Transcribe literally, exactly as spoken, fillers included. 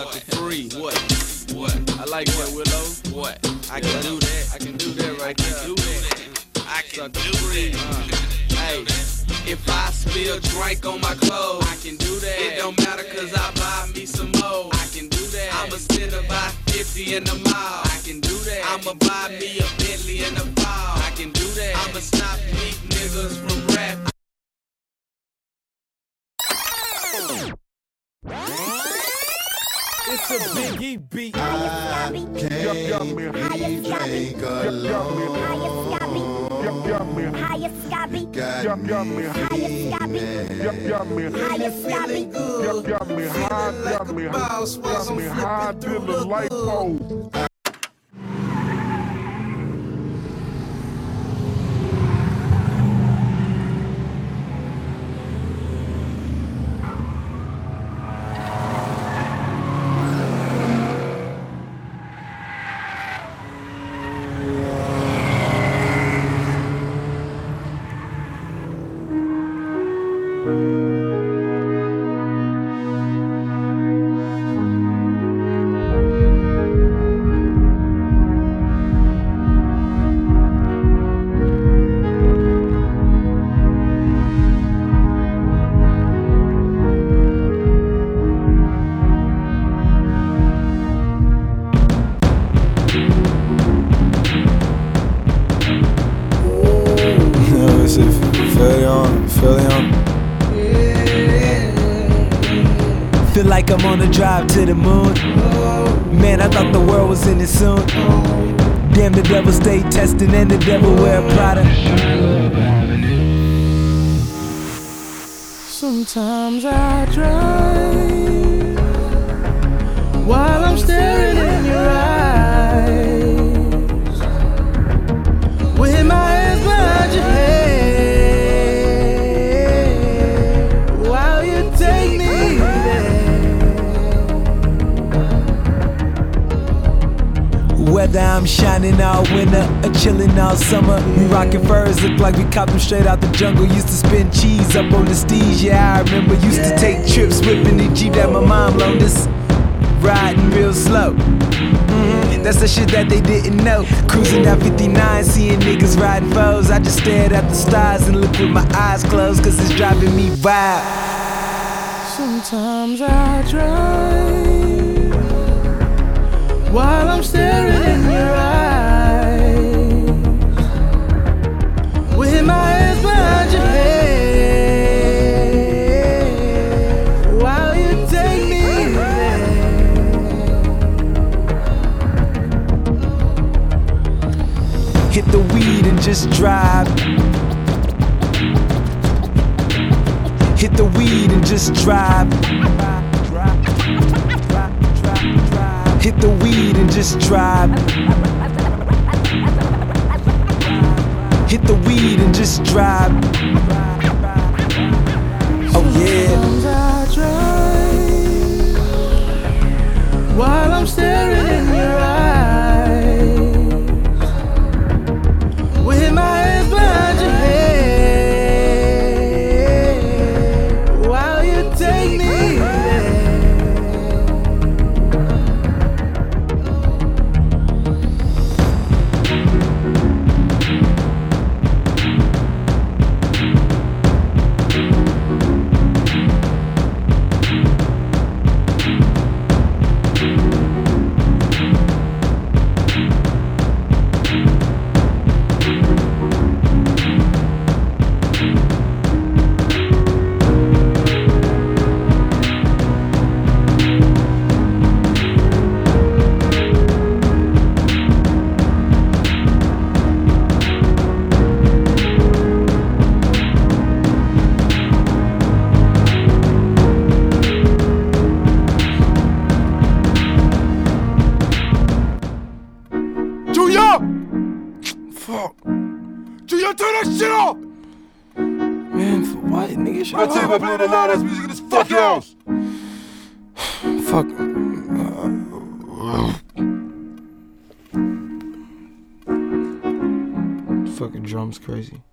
sucker free. What? What? I like that, Willow. What? I can do that. I can do that right there. I can do that. I can do free. Uh, hey, if I spill drink on my clothes, I can do that. It don't matter cause I buy me some more. I can do that. I'ma spend about fifty in the mall. I can do that. I'ma buy me a Bentley in the fall. I can do that. I'ma stop weak niggas from rap. It's a Biggie beat. I can't be drink alone. Highest Scotty. Got me feeling good. Got me high, got me high, got me high to the light pole. Feel like I'm on a drive to the moon. Man, I thought the world was in it soon. Damn, the devil stay testing and the devil wear Prada. Sometimes I drive while I'm staring in your eyes, with my hands behind your head, while you take me there. Whether I'm shining all winter or chilling all summer, we rockin' furs, look like we cop them straight out the jungle. Used to spin cheese up on the steez, yeah, I remember. Used to take trips whipping the Jeep that my mom loaned us, riding real slow. Mm-hmm. That's the shit that they didn't know. Cruising down fifty-nine, seeing niggas riding foes. I just stared at the stars and looked with my eyes closed, cause it's driving me wild. Sometimes I drive while I'm staring in your eyes, with my hands behind your head, while you take me there. Hit the weed and just drive. Hit the weed and just drive. Hit the weed and just drive. Hit the weed and just drive. Oh yeah. Sometimes I drive while I'm staring in your eyes, with my hands behind your head, while you take me there. Fuck. Junior, turn that shit off! Man, for what, nigga? Shut I tell you up. about playing the loud ass music in this fucking house! Fuck. Fucking drums crazy.